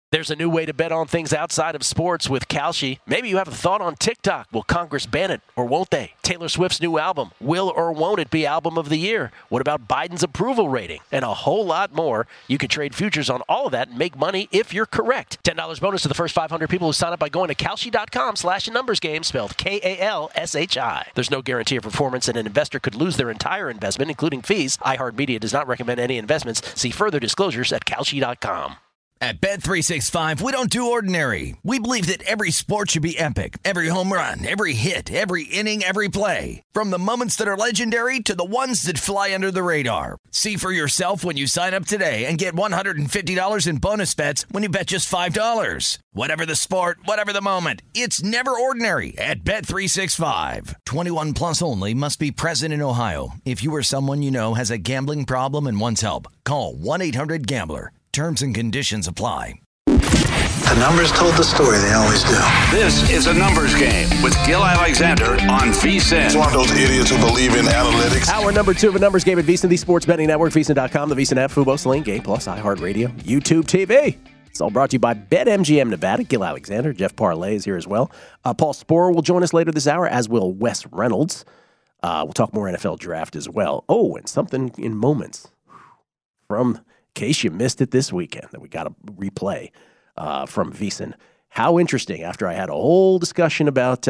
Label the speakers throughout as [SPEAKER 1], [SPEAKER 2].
[SPEAKER 1] There's a new way to bet on things outside of sports with Kalshi. Maybe you have a thought on TikTok. Will Congress ban it or won't they? Taylor Swift's new album. Will or won't it be album of the year? What about Biden's approval rating? And a whole lot more. You could trade futures on all of that and make money if you're correct. $10 bonus to the first 500 people who sign up by going to Kalshi.com/numbersgame, spelled Kalshi. There's no guarantee of performance, and an investor could lose their entire investment, including fees. iHeartMedia does not recommend any investments. See further disclosures at Kalshi.com.
[SPEAKER 2] At Bet365, we don't do ordinary. We believe that every sport should be epic. Every home run, every hit, every inning, every play. From the moments that are legendary to the ones that fly under the radar. See for yourself when you sign up today and get $150 in bonus bets when you bet just $5. Whatever the sport, whatever the moment, it's never ordinary at Bet365. 21 plus only. Must be present in Ohio. If you or someone you know has a gambling problem and wants help, call 1-800-GAMBLER. Terms and conditions apply.
[SPEAKER 3] The numbers told the story. They always do.
[SPEAKER 4] This is A Numbers Game with Gil Alexander on VSiN.
[SPEAKER 5] It's one of those idiots who believe in analytics.
[SPEAKER 1] Hour number 2 of A Numbers Game at VSiN, the Sports Betting Network, VSiN.com, the VSiN app, Fubo, Sling, Game Plus, iHeartRadio, YouTube TV. It's all brought to you by BetMGM Nevada. Gil Alexander, Jeff Parlay is here as well. Paul Sporer will join us later this hour, as will Wes Reynolds. We'll talk more NFL draft as well. Oh, and something in moments from... in case you missed it this weekend, that we got to replay from VSiN. How interesting, after I had a whole discussion about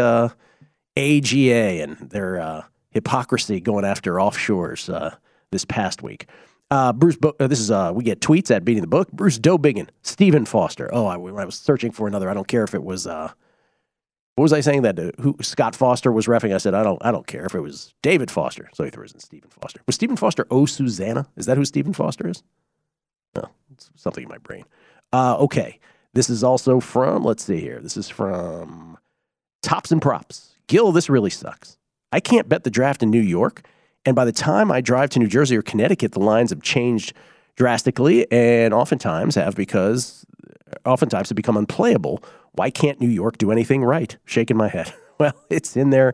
[SPEAKER 1] AGA and their hypocrisy going after offshores this past week. We get tweets at Beating the Book. Bruce Dobiggin, Stephen Foster. I was searching for another. I don't care if it was, what was I saying that who Scott Foster was reffing? I said, I don't care if it was David Foster. So he throws in Stephen Foster. Was Stephen Foster Susanna? Is that who Stephen Foster is? Oh, it's something in my brain. Okay. This is also from, let's see here. This is from Tops and Props. Gil, this really sucks. I can't bet the draft in New York, and by the time I drive to New Jersey or Connecticut, the lines have changed drastically and oftentimes have become unplayable. Why can't New York do anything right? Shaking my head. Well, it's in their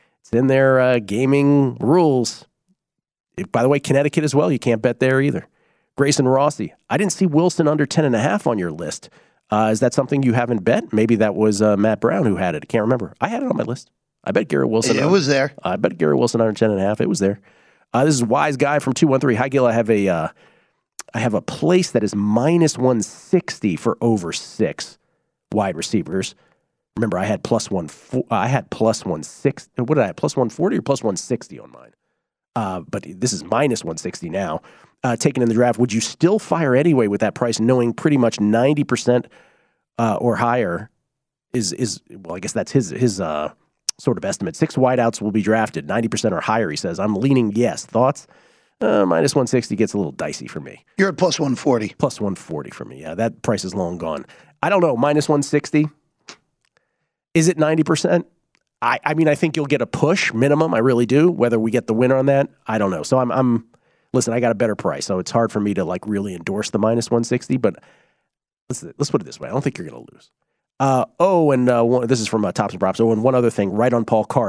[SPEAKER 1] gaming rules. By the way, Connecticut as well. You can't bet there either. Grayson Rossi, I didn't see Wilson under 10.5 on your list. Is that something you haven't bet? Maybe that was Matt Brown who had it. I can't remember. I had it on my list. I bet Garrett Wilson.
[SPEAKER 3] It was there.
[SPEAKER 1] I bet Garrett Wilson under 10.5. It was there. This is Wise Guy from 213. Hi, Gil. I have a place that is minus 160 for over 6 wide receivers. Remember, I had plus 160. What did I have? Plus 140 or plus 160 on mine? But this is minus 160 now. Taken in the draft, would you still fire anyway with that price, knowing pretty much 90% or higher is well, I guess that's his sort of estimate. 6 wideouts will be drafted, 90% or higher, he says. I'm leaning yes. Thoughts? Minus 160 gets a little dicey for me.
[SPEAKER 3] You're at plus 140.
[SPEAKER 1] Plus 140 for me. Yeah, that price is long gone. I don't know. Minus 160. Is it 90%? I mean, I think you'll get a push minimum. I really do. Whether we get the winner on that, I don't know. So listen, I got a better price, so it's hard for me to really endorse the minus 160. But let's put it this way: I don't think you're going to lose. This is from Tops and Props. And one other thing: right on Paul Carr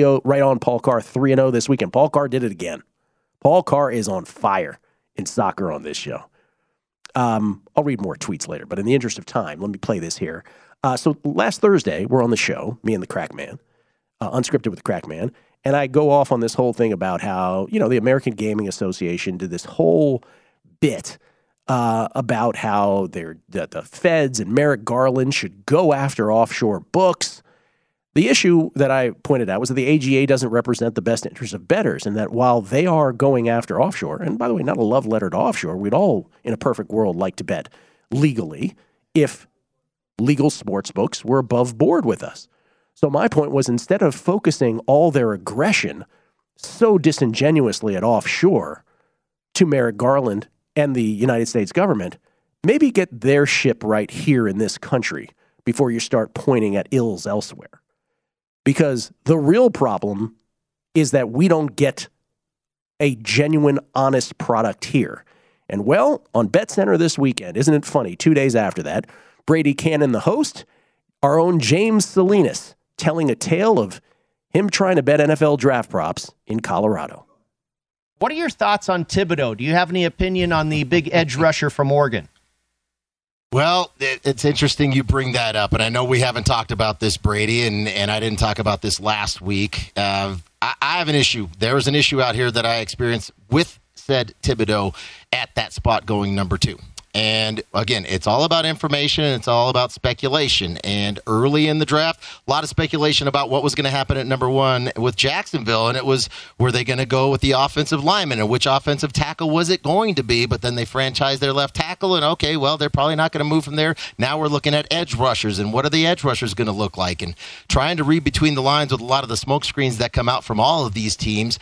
[SPEAKER 1] 3-0 this weekend. Paul Carr did it again. Paul Carr is on fire in soccer on this show. I'll read more tweets later, but in the interest of time, let me play this here. So last Thursday, we're on the show, me and the Crack Man, Unscripted with the Crack Man. And I go off on this whole thing about how, the American Gaming Association did this whole bit about how the feds and Merrick Garland should go after offshore books. The issue that I pointed out was that the AGA doesn't represent the best interests of bettors, and that while they are going after offshore, and by the way, not a love letter to offshore, we'd all, in a perfect world, like to bet legally if legal sports books were above board with us. So my point was, instead of focusing all their aggression so disingenuously at offshore to Merrick Garland and the United States government, maybe get their ship right here in this country before you start pointing at ills elsewhere. Because the real problem is that we don't get a genuine, honest product here. And well, on BetCenter this weekend, isn't it funny, 2 days after that, Brady Cannon, the host, our own James Salinas, telling a tale of him trying to bet NFL draft props in Colorado.
[SPEAKER 6] What are your thoughts on Thibodeau? Do you have any opinion on the big edge rusher from Oregon? Well, it's interesting you bring that up, and I know we haven't talked about this, Brady, and I didn't talk about this last week. I have an issue. There was an issue out here that I experienced with said Thibodeau at that spot going number 2. And again, it's all about information. It's all about speculation. And early in the draft, a lot of speculation about what was going to happen at number 1 with Jacksonville. And it was, were they going to go with the offensive lineman, and which offensive tackle was it going to be? But then they franchised their left tackle, and okay, well, they're probably not going to move from there. Now we're looking at edge rushers, and what are the edge rushers going to look like? And trying to read between the lines with a lot of the smoke screens that come out from all of these teams.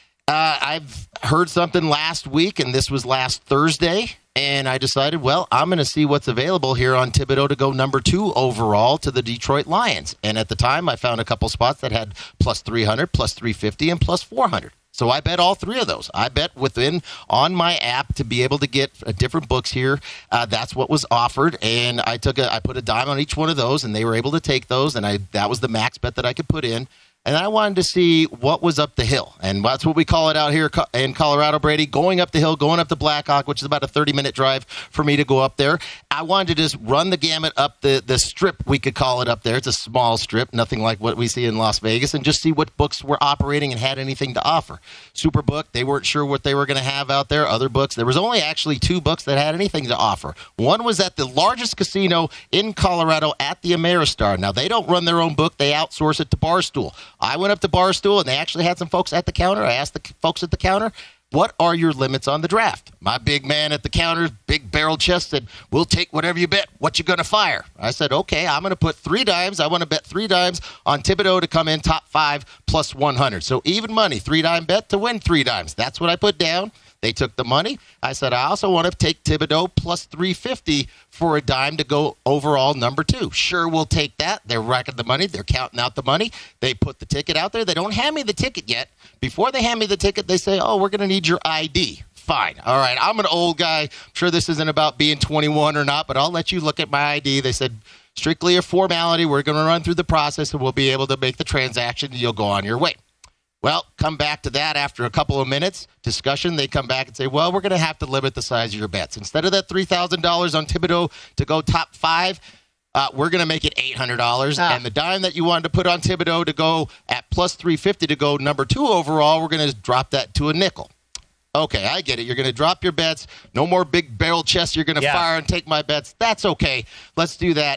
[SPEAKER 6] I've heard something last week, and this was last Thursday, and I decided, well, I'm going to see what's available here on Thibodeau to go number 2 overall to the Detroit Lions. And at the time, I found a couple spots that had plus 300, plus 350, and plus 400. So I bet all 3 of those. I bet within on my app to be able to get different books here. That's what was offered, and I put a dime on each one of those, and they were able to take those, and that was the max bet that I could put in. And I wanted to see what was up the hill. And that's what we call it out here in Colorado, Brady, going up the hill, going up to Blackhawk, which is about a 30-minute drive for me to go up there. I wanted to just run the gamut up the strip, we could call it up there. It's a small strip, nothing like what we see in Las Vegas, and just see what books were operating and had anything to offer. Superbook, they weren't sure what they were going to have out there. Other books, there was only actually 2 books that had anything to offer. One was at the largest casino in Colorado at the Ameristar. Now, they don't run their own book. They outsource it to Barstool. I went up to Barstool, and they actually had some folks at the counter. I asked the folks at the counter, what are your limits on the draft? My big man at the counter, big barrel chest, said, we'll take whatever you bet. What you going to fire? I said, okay, I'm going to put 3 dimes. I want to bet 3 dimes on Thibodeau to come in top 5 plus 100. So even money, 3-dime bet to win 3 dimes. That's what I put down. They took the money. I said, I also want to take Thibodeau plus 350 for a dime to go overall number 2. Sure, we'll take that. They're racking the money. They're counting out the money. They put the ticket out there. They don't hand me the ticket yet. Before they hand me the ticket, they say, oh, we're going to need your ID. Fine. All right. I'm an old guy. I'm sure this isn't about being 21 or not, but I'll let you look at my ID. They said, strictly a formality. We're going to run through the process, and we'll be able to make the transaction, and you'll go on your way. Well, come back to that after a couple of minutes discussion. They come back and say, well, we're going to have to limit the size of your bets. Instead of that $3,000 on Thibodeau to go top 5, we're going to make it $800. And the dime that you wanted to put on Thibodeau to go at plus 350 to go number 2 overall, we're going to drop that to a nickel. Okay, I get it. You're going to drop your bets. No more big barrel chests. You're going to fire and take my bets. That's okay. Let's do that.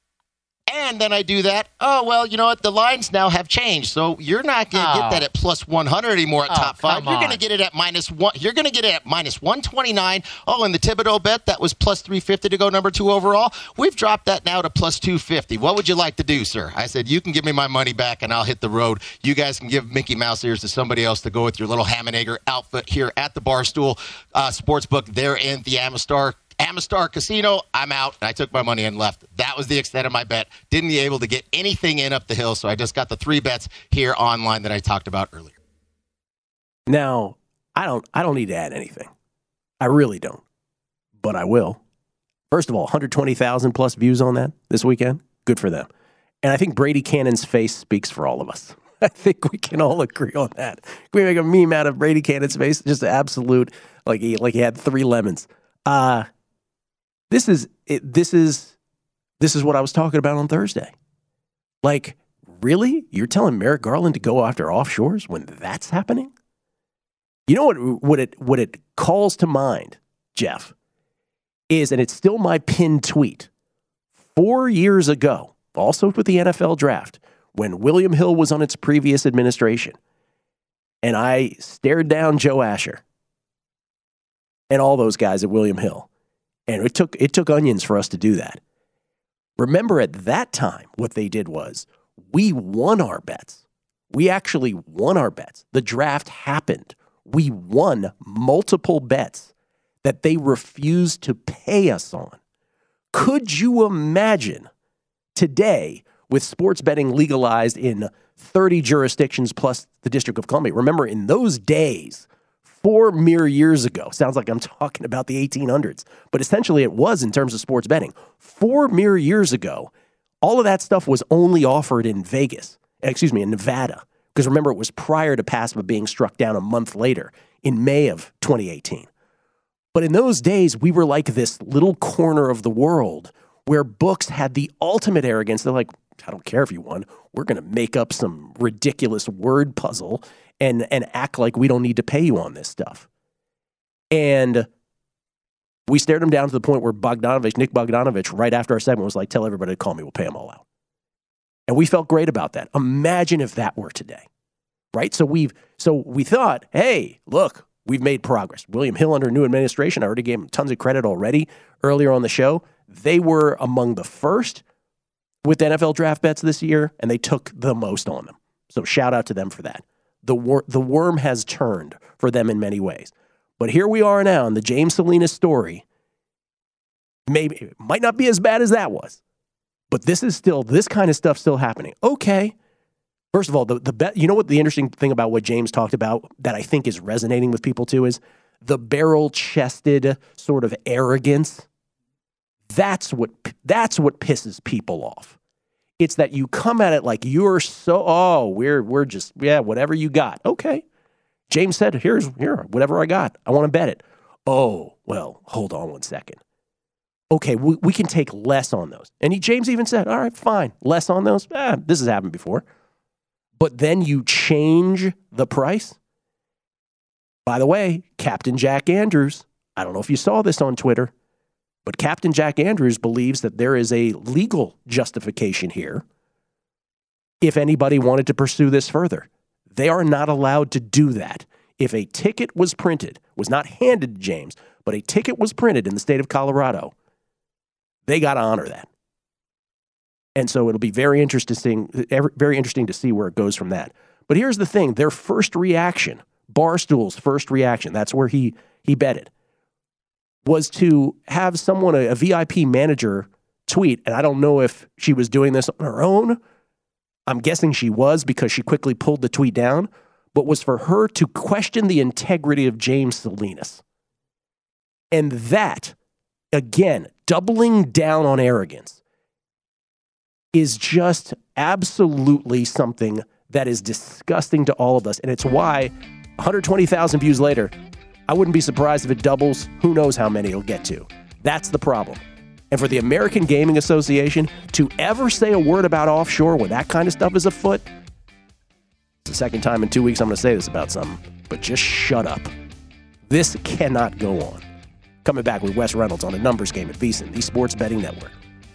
[SPEAKER 6] And then I do that. Oh, well, you know what? The lines now have changed. So you're not going to get that at plus 100 anymore at top 5. You're going to get it at minus 1. You're going to get it at minus 129. Oh, and the Thibodeau bet, that was plus 350 to go number 2 overall. We've dropped that now to plus 250. What would you like to do, sir? I said, you can give me my money back and I'll hit the road. You guys can give Mickey Mouse ears to somebody else to go with your little ham and egg outfit here at the Barstool Sportsbook there in the Amistar Casino. I'm out. I took my money and left. That was the extent of my bet. Didn't be able to get anything in up the hill, so I just got the 3 bets here online that I talked about earlier.
[SPEAKER 1] Now, I don't need to add anything. I really don't, but I will. First of all, 120,000 plus views on that this weekend. Good for them. And I think Brady Cannon's face speaks for all of us. I think we can all agree on that. We make a meme out of Brady Cannon's face, just an absolute, like he had 3 lemons. This is what I was talking about on Thursday. Like, really? You're telling Merrick Garland to go after offshores when that's happening? You know what it calls to mind, Jeff, is, and it's still my pinned tweet, 4 years ago, also with the NFL draft, when William Hill was on its previous administration, and I stared down Joe Asher and all those guys at William Hill. And it took onions for us to do that. Remember, at that time, what they did was we won our bets. We actually won our bets. The draft happened. We won multiple bets that they refused to pay us on. Could you imagine today, with sports betting legalized in 30 jurisdictions plus the District of Columbia? Remember, in those days, 4 mere years ago, sounds like I'm talking about the 1800s, but essentially it was in terms of sports betting. 4 mere years ago, all of that stuff was only offered in in Nevada. Because remember, it was prior to PASPA being struck down a month later in May of 2018. But in those days, we were like this little corner of the world where books had the ultimate arrogance. They're like, I don't care if you won. We're going to make up some ridiculous word puzzle and act like we don't need to pay you on this stuff. And we stared him down to the point where Nick Bogdanovich, right after our segment, was like, tell everybody to call me. We'll pay them all out. And we felt great about that. Imagine if that were today, right? So we thought, hey, look, we've made progress. William Hill under new administration, I already gave him tons of credit already earlier on the show. They were among the first with NFL draft bets this year, and they took the most on them. So shout out to them for that. The worm has turned for them in many ways. But here we are now in the James Salinas story. Maybe it might not be as bad as that was, but this kind of stuff still happening. Okay. First of all, the bet. You know what the interesting thing about what James talked about that I think is resonating with people too is the barrel-chested sort of arrogance. That's what pisses people off. It's that you come at it like you're we're just whatever you got. Okay. James said, here, whatever I got. I want to bet it. Oh, well, hold on one second. Okay, we can take less on those. And James even said, all right, fine, less on those. This has happened before. But then you change the price. By the way, Captain Jack Andrews, I don't know if you saw this on Twitter, but Captain Jack Andrews believes that there is a legal justification here if anybody wanted to pursue this further. They are not allowed to do that. If a ticket was printed, was not handed to James, but a ticket was printed in the state of Colorado, they got to honor that. And so it'll be very interesting to see where it goes from that. But here's the thing. Their first reaction, Barstool's first reaction, that's where he betted, was to have someone, a VIP manager, tweet, and I don't know if she was doing this on her own. I'm guessing she was because she quickly pulled the tweet down, but was for her to question the integrity of James Salinas. And that, again, doubling down on arrogance, is just absolutely something that is disgusting to all of us. And it's why 120,000 views later, I wouldn't be surprised if it doubles. Who knows how many it'll get to. That's the problem. And for the American Gaming Association to ever say a word about offshore when that kind of stuff is afoot, it's the second time in 2 weeks I'm going to say this about something, but just shut up. This cannot go on. Coming back with Wes Reynolds on a numbers game at VSiN, the Sports Betting Network.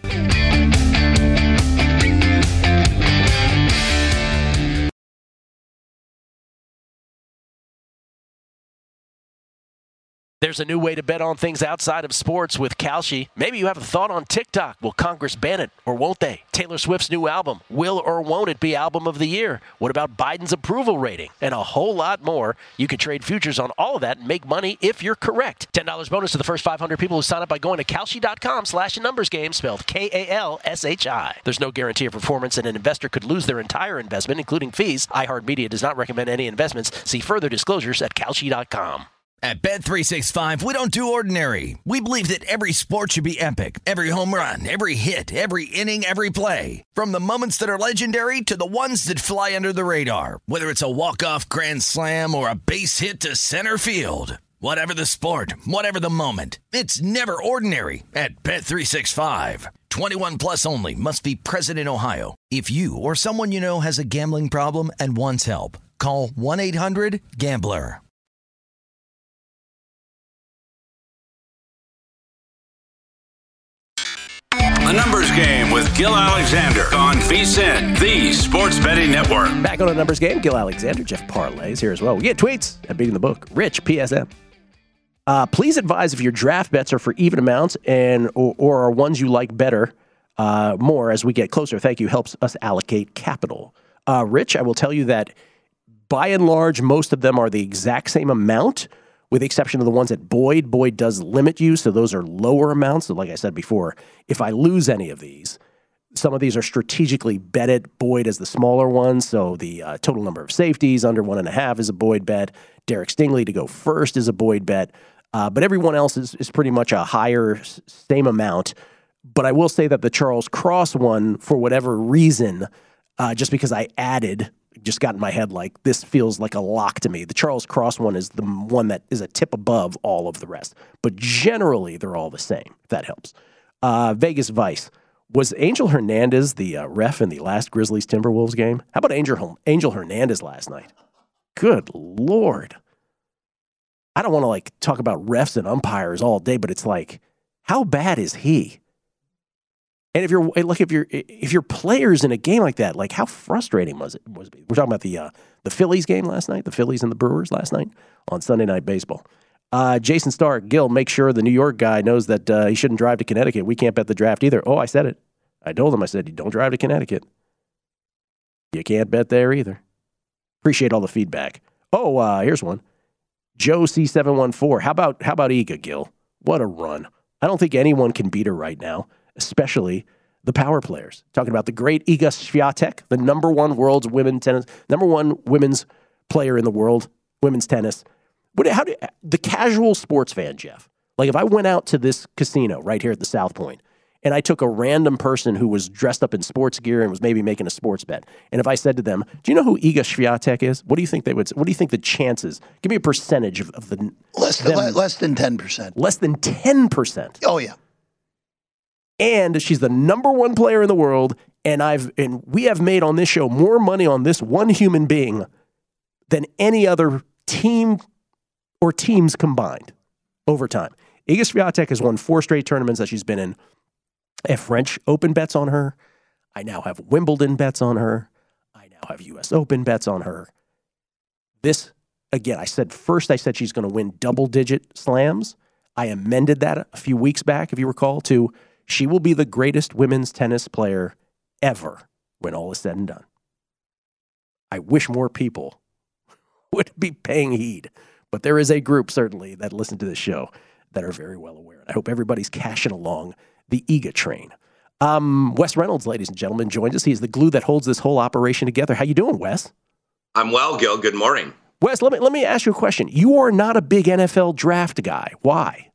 [SPEAKER 1] There's a new way to bet on things outside of sports with Kalshi. Maybe you have a thought on TikTok. Will Congress ban it or won't they? Taylor Swift's new album. Will or won't it be album of the year? What about Biden's approval rating? And a whole lot more. You can trade futures on all of that and make money if you're correct. $10 bonus to the first 500 people who sign up by going to Kalshi.com/numbersgame, spelled Kalshi. There's no guarantee of performance, and an investor could lose their entire investment, including fees. iHeartMedia does not recommend any investments. See further disclosures at Kalshi.com.
[SPEAKER 2] At Bet365, we don't do ordinary. We believe that every sport should be epic. Every home run, every hit, every inning, every play. From the moments that are legendary to the ones that fly under the radar. Whether it's a walk-off grand slam or a base hit to center field. Whatever the sport, whatever the moment. It's never ordinary at Bet365. 21 plus only. Must be present in Ohio. If you or someone you know has a gambling problem and wants help, call 1-800-GAMBLER.
[SPEAKER 4] The Numbers Game with Gil Alexander on VSiN, the Sports Betting Network.
[SPEAKER 1] Back on a Numbers Game, Gil Alexander, Jeff Parlays here as well. We get tweets at Beating the Book. Rich, PSM. Please advise if your draft bets are for even amounts or are ones you like better more as we get closer. Thank you. Helps us allocate capital. Rich, I will tell you that by and large, most of them are the exact same amount, with the exception of the ones at Boyd. Boyd does limit you, so those are lower amounts. So like I said before, if I lose any of these, some of these are strategically betted. Boyd is the smaller one, so the total number of safeties under 1.5 is a Boyd bet. Derek Stingley to go first is a Boyd bet. But everyone else is pretty much a higher, same amount. But I will say that the Charles Cross one, for whatever reason, just because I added just got in my head like this feels like a lock to me. The Charles Cross one is the one that is a tip above all of the rest. But generally, they're all the same, if that helps. Vegas Vice. Was Angel Hernandez the ref in the last Grizzlies Timberwolves game? How about Angel Hernandez last night? Good Lord. I don't want to talk about refs and umpires all day, but it's like, how bad is he? And if you're players in a game like that, how frustrating was it? We're talking about the Phillies game last night, the Phillies and the Brewers last night on Sunday Night Baseball. Jason Starr, Gil, make sure the New York guy knows that he shouldn't drive to Connecticut. We can't bet the draft either. Oh, I said it. I told him. I said, you don't drive to Connecticut. You can't bet there either. Appreciate all the feedback. Oh, here's one. Joe C714. How about Iga, Gil? What a run. I don't think anyone can beat her right now, especially the power players. Talking about the great Iga Swiatek, the number one women's player in the world, women's tennis. The casual sports fan, Jeff, if I went out to this casino right here at the South Point and I took a random person who was dressed up in sports gear and was maybe making a sports bet, and if I said to them, do you know who Iga Swiatek is? What do you think they would say? What do you think the chances? Give me a percentage of the...
[SPEAKER 3] Less than 10%.
[SPEAKER 1] Less than 10%.
[SPEAKER 3] Oh, yeah.
[SPEAKER 1] And she's the number one player in the world, and we have made on this show more money on this one human being than any other team or teams combined over time. Iga Swiatek has won 4 straight tournaments that she's been in. I have French Open bets on her. I now have Wimbledon bets on her. I now have U.S. Open bets on her. This, again, I said she's going to win double-digit slams. I amended that a few weeks back, if you recall, to she will be the greatest women's tennis player ever when all is said and done. I wish more people would be paying heed. But there is a group, certainly, that listen to this show that are very well aware. I hope everybody's cashing along the Iga train. Wes Reynolds, ladies and gentlemen, joins us. He's the glue that holds this whole operation together. How you doing, Wes?
[SPEAKER 7] I'm well, Gil. Good morning.
[SPEAKER 1] Wes, let me ask you a question. You are not a big NFL draft guy. Why?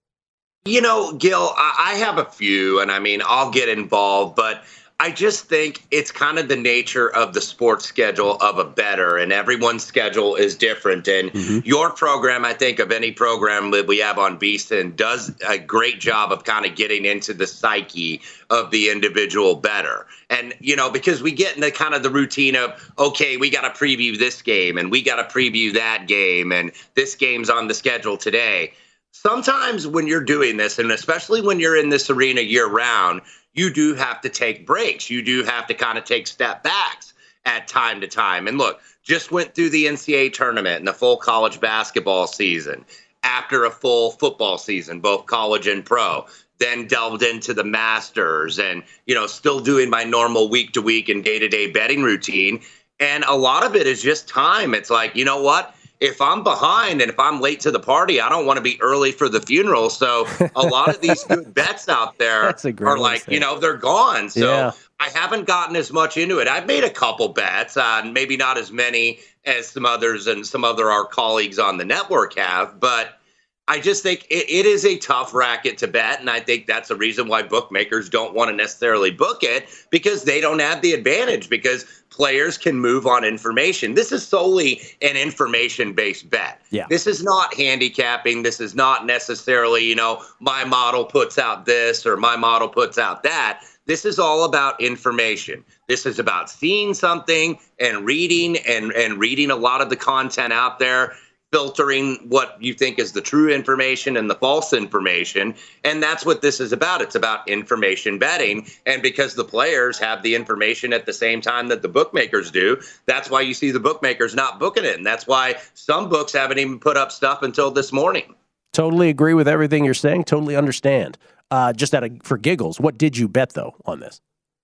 [SPEAKER 7] You know, Gil, I have a few, and I'll get involved, but I just think it's kind of the nature of the sports schedule of a bettor, and everyone's schedule is different. And your program, I think, of any program that we have on VSiN, does a great job of kind of getting into the psyche of the individual bettor. And, because we get into kind of the routine of, okay, we got to preview this game, and we got to preview that game, and this game's on the schedule today. Sometimes when you're doing this, and especially when you're in this arena year-round, you do have to take breaks. You do have to kind of take step backs at time to time. And look, just went through the NCAA tournament and the full college basketball season after a full football season, both college and pro, then delved into the Masters and, still doing my normal week-to-week and day-to-day betting routine. And a lot of it is just time. It's like, you know what? If I'm behind and if I'm late to the party, I don't want to be early for the funeral. So a lot of these good bets out there are like, they're gone. So yeah. I haven't gotten as much into it. I've made a couple bets, maybe not as many as some others and some other our colleagues on the network have, but I just think it is a tough racket to bet, and I think that's the reason why bookmakers don't want to necessarily book it, because they don't have the advantage, because players can move on information. This is solely an information-based bet.
[SPEAKER 1] Yeah.
[SPEAKER 7] This is not handicapping. This is not necessarily, my model puts out this or my model puts out that. This is all about information. This is about seeing something and reading and reading a lot of the content out there, filtering what you think is the true information and the false information. And that's what this is about. It's about information betting. And because the players have the information at the same time that the bookmakers do, that's why you see the bookmakers not booking it. And that's why some books haven't even put up stuff until this morning.
[SPEAKER 1] Totally agree with everything you're saying. Totally understand. Just for giggles, what did you bet, though, on this?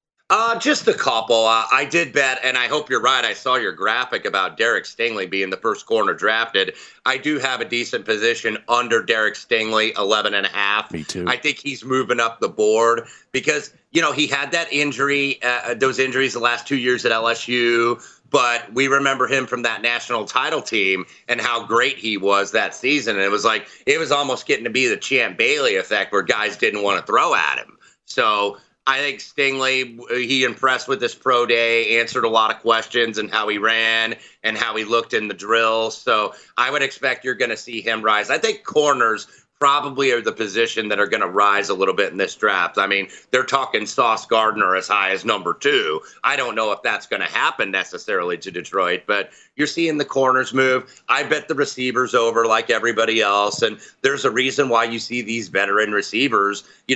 [SPEAKER 7] Just a couple. I did bet, and I hope you're right. I saw your graphic about Derek Stingley being the first corner drafted. I do have a decent position under Derek Stingley, 11.5.
[SPEAKER 1] Me too.
[SPEAKER 7] I think he's moving up the board because, he had that injury, those injuries the last 2 years at LSU. But we remember him from that national title team and how great he was that season. And it was almost getting to be the Champ Bailey effect where guys didn't want to throw at him. So I think Stingley, he impressed with this pro day, answered a lot of questions and how he ran and how he looked in the drill. So I would expect you're going to see him rise. I think corners probably are the position that are going to rise a little bit in this draft. I mean, they're talking Sauce Gardner as high as number 2. I don't know if that's going to happen necessarily to Detroit, but you're seeing the corners move. I bet the receivers over like everybody else. And there's a reason why you see these veteran receivers, the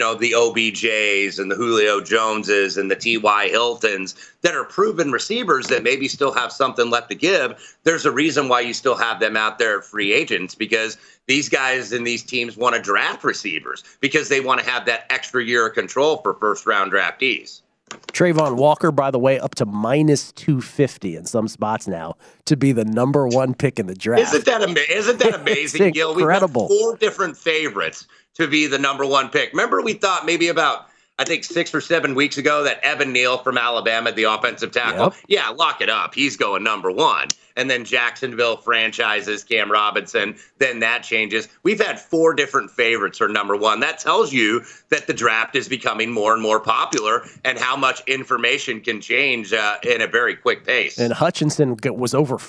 [SPEAKER 7] OBJs and the Julio Joneses and the T.Y. Hiltons that are proven receivers that maybe still have something left to give. There's a reason why you still have them out there at free agents, because these guys and these teams want to draft receivers because they want to have that extra year of control for first-round draftees.
[SPEAKER 1] Trayvon Walker, by the way, up to minus 250 in some spots now to be the number 1 pick in the draft.
[SPEAKER 7] Isn't that amazing, Gil? We've got 4 different favorites to be the number 1 pick. Remember, we thought maybe about, I think 6 or 7 weeks ago that Evan Neal from Alabama, the offensive tackle, lock it up. He's going number 1. And then Jacksonville franchises Cam Robinson. Then that changes. We've had 4 different favorites for number 1. That tells you that the draft is becoming more and more popular and how much information can change in a very quick pace.
[SPEAKER 1] And Hutchinson was over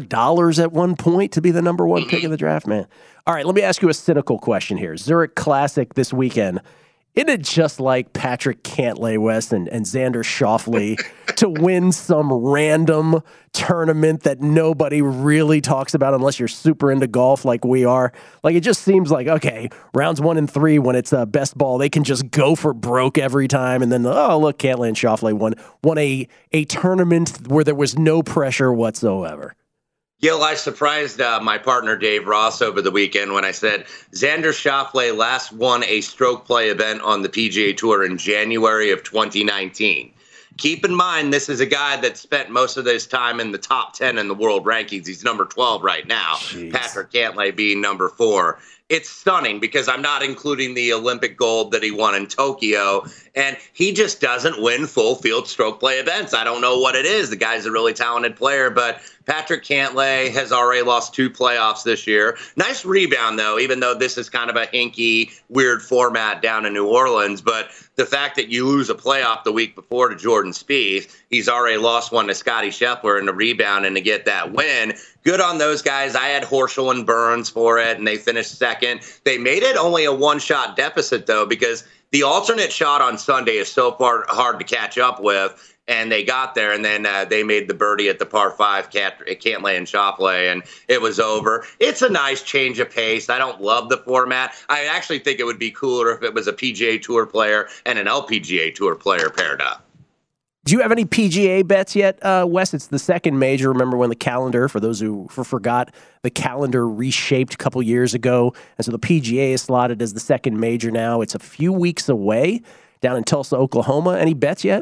[SPEAKER 1] $4 at one point to be the number 1 pick in the draft, man. All right, let me ask you a cynical question here. Zurich Classic this weekend. Isn't it just like Patrick Cantlay West and Xander Schauffele to win some random tournament that nobody really talks about unless you're super into golf like we are? Like, it just seems like, okay, rounds 1 and 3 when it's best ball, they can just go for broke every time. And then, oh, look, Cantlay and Schauffele won a tournament where there was no pressure whatsoever.
[SPEAKER 7] Gil, I surprised my partner Dave Ross over the weekend when I said Xander Schauffele last won a stroke play event on the PGA Tour in January of 2019. Keep in mind, this is a guy that spent most of his time in the top 10 in the world rankings. He's number 12 right now. Jeez. Patrick Cantlay being number 4. It's stunning because I'm not including the Olympic gold that he won in Tokyo, and he just doesn't win full field stroke play events. I don't know what it is. The guy's a really talented player, but Patrick Cantlay has already lost 2 playoffs this year. Nice rebound, though, even though this is kind of a hinky, weird format down in New Orleans. But the fact that you lose a playoff the week before to Jordan Spieth, he's already lost one to Scottie Scheffler in the rebound, and to get that win, good on those guys. I had Horschel and Burns for it, and they finished second. They made it only a 1-shot deficit, though, because the alternate shot on Sunday is so hard to catch up with. And they got there, and then they made the birdie at the par 5, Cantlay and Schauffele, and it was over. It's a nice change of pace. I don't love the format. I actually think it would be cooler if it was a PGA Tour player and an LPGA Tour player paired up.
[SPEAKER 1] Do you have any PGA bets yet, Wes? It's the second major. Remember when the calendar, for those who forgot, the calendar reshaped a couple years ago, and so the PGA is slotted as the second major now. It's a few weeks away down in Tulsa, Oklahoma. Any bets yet?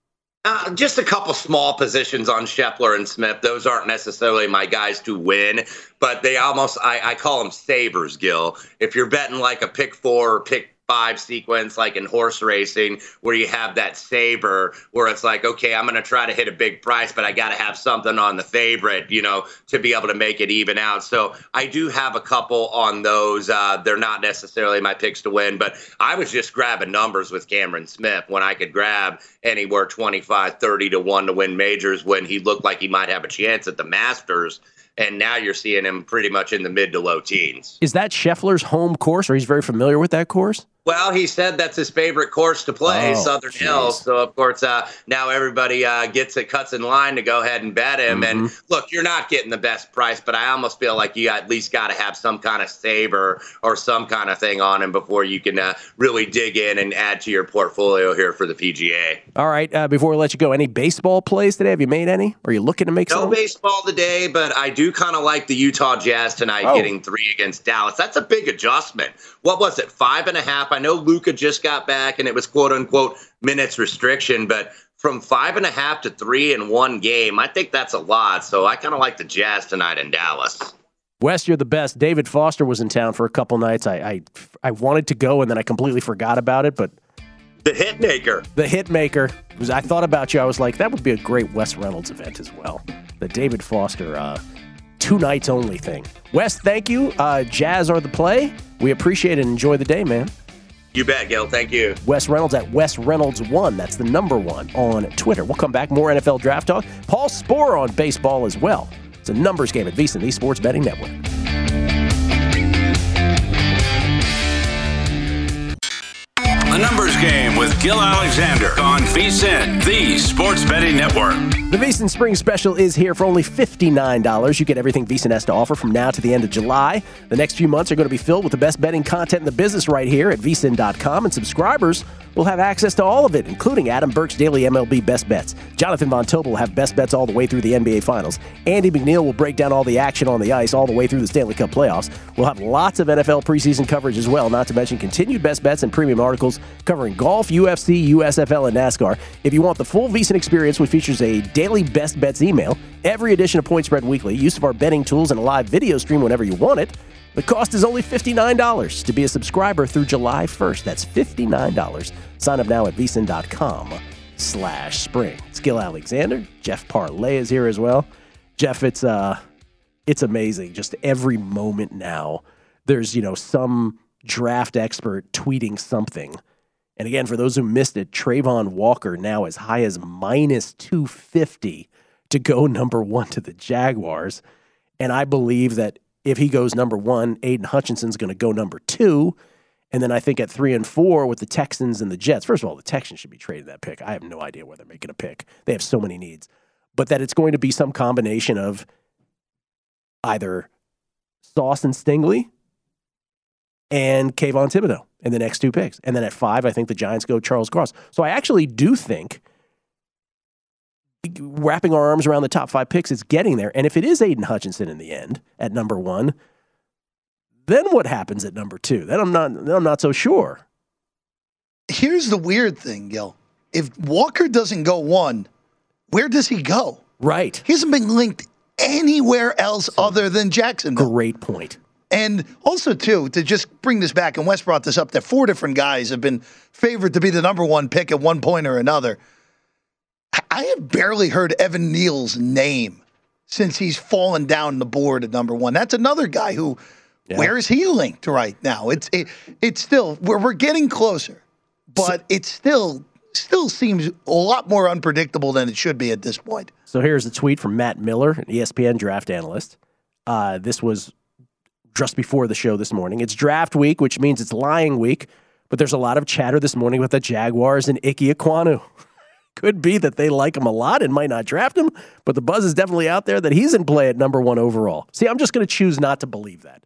[SPEAKER 7] Just a couple small positions on Scheffler and Smith. Those aren't necessarily my guys to win, but they almost, I call them savers, Gil. If you're betting like a pick 4 or pick 5 sequence, like in horse racing, where you have that saber, where it's like, okay, I'm going to try to hit a big price, but I got to have something on the favorite, to be able to make it even out. So I do have a couple on those. They're not necessarily my picks to win, but I was just grabbing numbers with Cameron Smith when I could grab anywhere 25, 30 to 1 to win majors when he looked like he might have a chance at the Masters. And now you're seeing him pretty much in the mid to low teens.
[SPEAKER 1] Is that Scheffler's home course, or he's very familiar with that course?
[SPEAKER 7] Well, he said that's his favorite course to play, Southern Hills. So, of course, now everybody cuts in line to go ahead and bet him. Mm-hmm. And, look, you're not getting the best price, but I almost feel like you at least got to have some kind of saver or some kind of thing on him before you can really dig in and add to your portfolio here for the PGA.
[SPEAKER 1] All right, before we let you go, any baseball plays today? Have you made any? Are you looking to make some?
[SPEAKER 7] No baseball today, but I do kind of like the Utah Jazz tonight getting 3 against Dallas. That's a big adjustment. What was it, 5.5? I know Luka just got back, and it was quote-unquote minutes restriction, but from 5.5 to 3 in one game, I think that's a lot. So I kind of like the Jazz tonight in Dallas.
[SPEAKER 1] Wes, you're the best. David Foster was in town for a couple nights. I wanted to go, and then I completely forgot about it, but
[SPEAKER 7] the Hitmaker.
[SPEAKER 1] The Hitmaker. I thought about you. I was like, that would be a great Wes Reynolds event as well. The David Foster 2 nights only thing. Wes, thank you. Jazz are the play. We appreciate it and enjoy the day, man.
[SPEAKER 7] You bet, Gil. Thank you.
[SPEAKER 1] Wes Reynolds at Wes Reynolds1. That's the number 1 on Twitter. We'll come back. More NFL Draft Talk. Paul Sporer on baseball as well. It's a numbers game at VSiN, the Sports Betting Network.
[SPEAKER 4] The Numbers Game with Gil Alexander on VSiN, the Sports Betting Network.
[SPEAKER 1] The VSiN Spring Special is here for only $59. You get everything VSiN has to offer from now to the end of July. The next few months are going to be filled with the best betting content in the business right here at VSiN.com, and subscribers will have access to all of it, including Adam Burke's daily MLB Best Bets. Jonathan Von Tobel will have best bets all the way through the NBA Finals. Andy McNeil will break down all the action on the ice all the way through the Stanley Cup playoffs. We'll have lots of NFL preseason coverage as well, not to mention continued best bets and premium articles covering golf, UFC, USFL, and NASCAR. If you want the full VSiN experience, which features a daily best bets email, every edition of Point Spread Weekly, use of our betting tools, and a live video stream whenever you want it, the cost is only $59 to be a subscriber through July 1st. That's $59. Sign up now at VSiN.com/spring. It's Gil Alexander. Jeff Parlay is here as well. Jeff, it's amazing. Just every moment now, there's some draft expert tweeting something. And again, for those who missed it, Trayvon Walker now as high as minus 250 to go number 1 to the Jaguars. And I believe that if he goes number 1, Aiden Hutchinson's going to go number 2. And then I think at 3 and 4 with the Texans and the Jets. First of all, the Texans should be trading that pick. I have no idea where they're making a pick. They have so many needs. But that it's going to be some combination of either Sauce and Stingley and Kayvon Thibodeau in the next 2 picks. And then at 5, I think the Giants go Charles Cross. So I actually do think wrapping our arms around the top 5 picks is getting there. And if it is Aiden Hutchinson in the end at number 1, then what happens at number 2? Then I'm not so sure.
[SPEAKER 3] Here's the weird thing, Gil. If Walker doesn't go 1, where does he go?
[SPEAKER 1] Right.
[SPEAKER 3] He hasn't been linked anywhere else other than Jacksonville.
[SPEAKER 1] Great point.
[SPEAKER 3] And also, too, to just bring this back, and Wes brought this up, that 4 different guys have been favored to be the number 1 pick at one point or another. I have barely heard Evan Neal's name since he's fallen down the board at number 1. That's another guy who, where is he linked right now? It's still, we're getting closer, but it still seems a lot more unpredictable than it should be at this point.
[SPEAKER 1] So here's a tweet from Matt Miller, an ESPN draft analyst. This was just before the show this morning. It's draft week, which means it's lying week, but there's a lot of chatter this morning with the Jaguars and Ike Ekwonu. Could be that they like him a lot and might not draft him, but the buzz is definitely out there that he's in play at number 1 overall. See, I'm just going to choose not to believe that.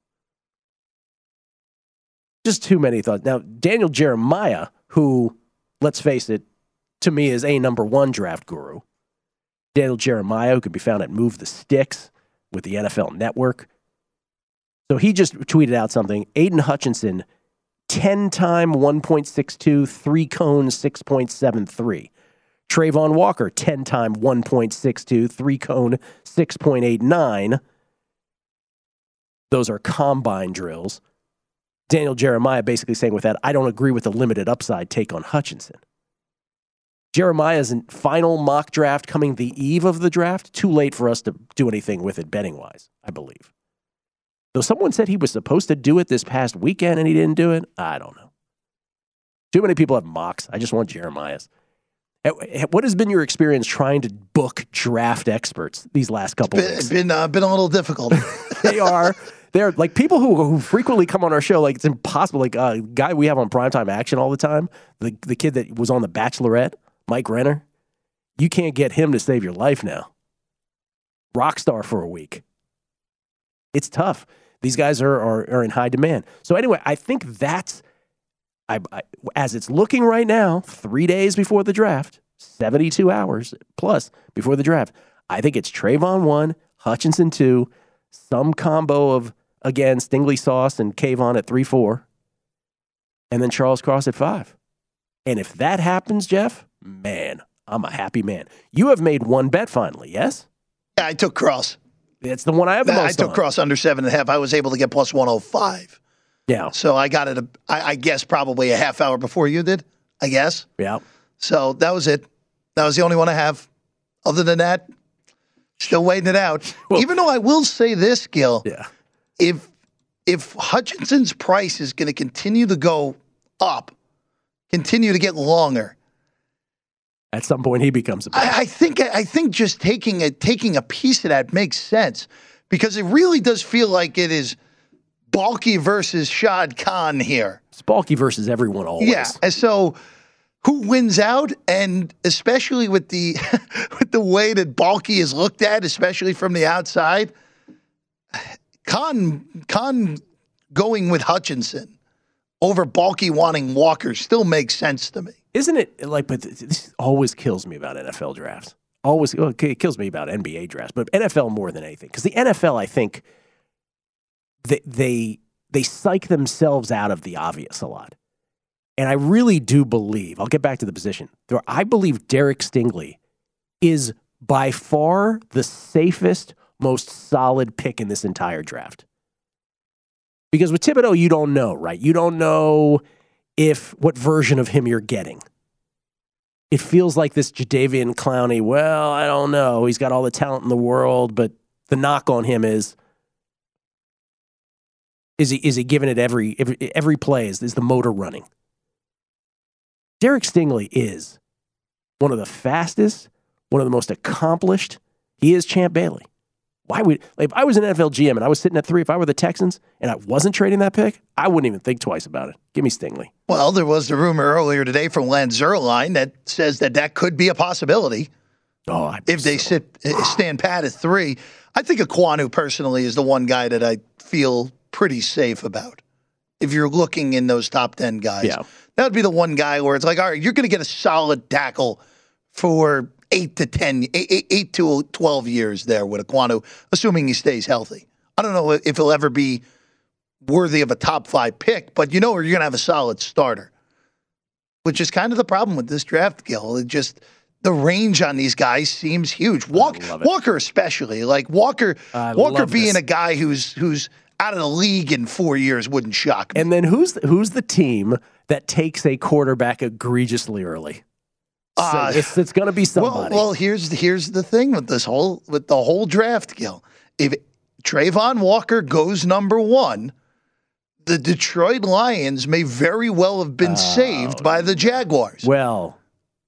[SPEAKER 1] Just too many thoughts. Now, Daniel Jeremiah, who, let's face it, to me is a number 1 draft guru. Daniel Jeremiah, who can be found at Move the Sticks with the NFL Network. So he just tweeted out something. Aiden Hutchinson, 10-time 1.62, 3-cone 6.73. Trayvon Walker, 10-time 1.62, 3-cone 6.89. Those are combine drills. Daniel Jeremiah basically saying with that, I don't agree with the limited upside take on Hutchinson. Jeremiah's final mock draft coming the eve of the draft. Too late for us to do anything with it betting-wise, I believe. Though someone said he was supposed to do it this past weekend and he didn't do it, I don't know. Too many people have mocks. I just want Jeremiah's. What has been your experience trying to book draft experts these last couple weeks?
[SPEAKER 3] It's been a little difficult.
[SPEAKER 1] They're like people who frequently come on our show. Like it's impossible. Like a guy we have on Primetime Action all the time, the kid that was on The Bachelorette, Mike Renner. You can't get him to save your life now. Rock star for a week. It's tough. These guys are in high demand. So anyway, I think that's, as it's looking right now, 3 days before the draft, 72 hours plus before the draft, I think it's Trayvon 1, Hutchinson 2, some combo of, again, Stingley Sauce and Kayvon at 3-4, and then Charles Cross at 5. And if that happens, Jeff, man, I'm a happy man. You have made one bet finally, yes?
[SPEAKER 3] Yeah, I took Cross.
[SPEAKER 1] It's the one I have the most
[SPEAKER 3] I took
[SPEAKER 1] on.
[SPEAKER 3] Cross under 7.5. I was able to get plus 105.
[SPEAKER 1] Yeah.
[SPEAKER 3] So I got it, I guess, probably a half hour before you did, I guess.
[SPEAKER 1] Yeah.
[SPEAKER 3] So that was it. That was the only one I have. Other than that, still waiting it out. Well, even though I will say this, Gil, if Hutchinson's price is going to continue to go up, continue to get longer.
[SPEAKER 1] At some point, he becomes a pick.
[SPEAKER 3] I think just taking a piece of that makes sense because it really does feel like it is Balky versus Shad Khan here.
[SPEAKER 1] It's Balky versus everyone always.
[SPEAKER 3] Yeah, and so who wins out? And especially with the with the way that Balky is looked at, especially from the outside, Khan going with Hutchinson over Balky wanting Walker still makes sense to me.
[SPEAKER 1] Isn't it like, but this always kills me about NFL drafts. Always, it kills me about NBA drafts, but NFL more than anything. Because the NFL, I think, they psych themselves out of the obvious a lot. And I really do believe, I'll get back to the position, I believe Derek Stingley is by far the safest, most solid pick in this entire draft. Because with Thibodeau, you don't know, right? You don't know what version of him you're getting. It feels like this Jadeveon Clowney, well, I don't know. He's got all the talent in the world, but the knock on him is he giving it every play? Is the motor running? Derek Stingley is one of the fastest, one of the most accomplished. He is Champ Bailey. Why would, if I was an NFL GM and I was sitting at 3, if I were the Texans and I wasn't trading that pick, I wouldn't even think twice about it. Give me Stingley.
[SPEAKER 3] Well, there was the rumor earlier today from Lance Zierlein that says that could be a possibility. If they stand pat at 3. I think Ekwonu personally is the one guy that I feel pretty safe about. If you're looking in those top 10 guys, that would be the one guy where it's like, all right, you're going to get a solid tackle for 8 to 12 years there with Ekwonu, assuming he stays healthy. I don't know if he'll ever be worthy of a top 5 pick, but you're going to have a solid starter, which is kind of the problem with this draft, Gil. It just, the range on these guys seems huge. Walker especially, like Walker being a guy who's out of the league in 4 years wouldn't shock me.
[SPEAKER 1] And then who's the team that takes a quarterback egregiously early? So it's going to be somebody.
[SPEAKER 3] Well, here's the thing with the whole draft, Gil. If Trayvon Walker goes number 1, the Detroit Lions may very well have been saved by the Jaguars.
[SPEAKER 1] Well,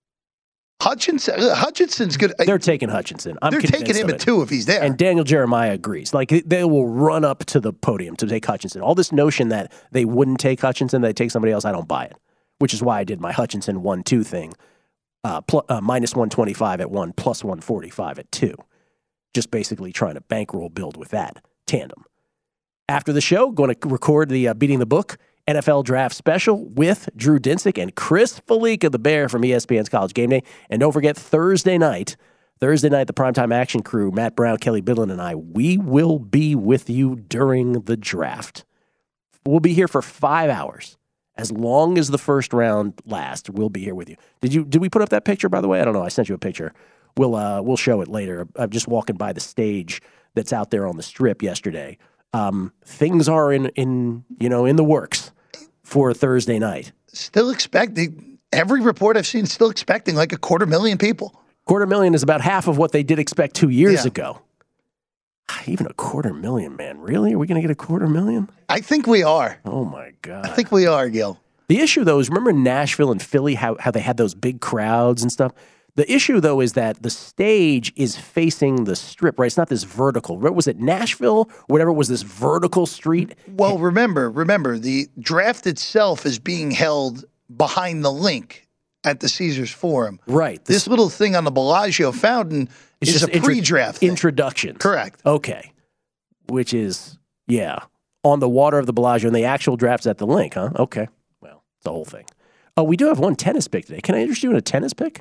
[SPEAKER 3] Hutchinson's good.
[SPEAKER 1] They're taking Hutchinson.
[SPEAKER 3] They're taking him at 2 if he's there.
[SPEAKER 1] And Daniel Jeremiah agrees. Like, they will run up to the podium to take Hutchinson. All this notion that they wouldn't take Hutchinson, they'd take somebody else, I don't buy it. Which is why I did my Hutchinson 1-2 thing. Minus 125 at 1, plus 145 at 2. Just basically trying to bankroll build with that tandem. After the show, going to record the Beating the Book NFL Draft Special with Drew Dinsick and Chris Felica, the Bear from ESPN's College Game Day. And don't forget, Thursday night, the Primetime Action Crew, Matt Brown, Kelly Bidlin, and I, we will be with you during the draft. We'll be here for 5 hours. As long as the first round lasts, we'll be here with you. Did we put up that picture, by the way? I don't know. I sent you a picture. We'll show it later. I'm just walking by the stage that's out there on the strip yesterday. Things are in the works for Thursday night.
[SPEAKER 3] Still expecting, every report I've seen, still expecting like 250,000 people.
[SPEAKER 1] 250,000 is about half of what they did expect 2 years ago. Even 250,000, man. Really? Are we going to get 250,000?
[SPEAKER 3] I think we are.
[SPEAKER 1] Oh, my God.
[SPEAKER 3] I think we are, Gil.
[SPEAKER 1] The issue, though, is remember Nashville and Philly, how they had those big crowds and stuff? The issue, though, is that the stage is facing the strip, right? It's not this vertical. Was it Nashville? Whatever was this vertical street?
[SPEAKER 3] Well, remember, the draft itself is being held behind the link at the Caesars Forum.
[SPEAKER 1] Right.
[SPEAKER 3] This little thing on the Bellagio fountain is just a pre-draft
[SPEAKER 1] introduction.
[SPEAKER 3] Correct.
[SPEAKER 1] Okay. Which is, on the water of the Bellagio, and the actual draft's at the link, huh? Okay. Well, it's the whole thing. Oh, we do have one tennis pick today. Can I interest you in a tennis pick?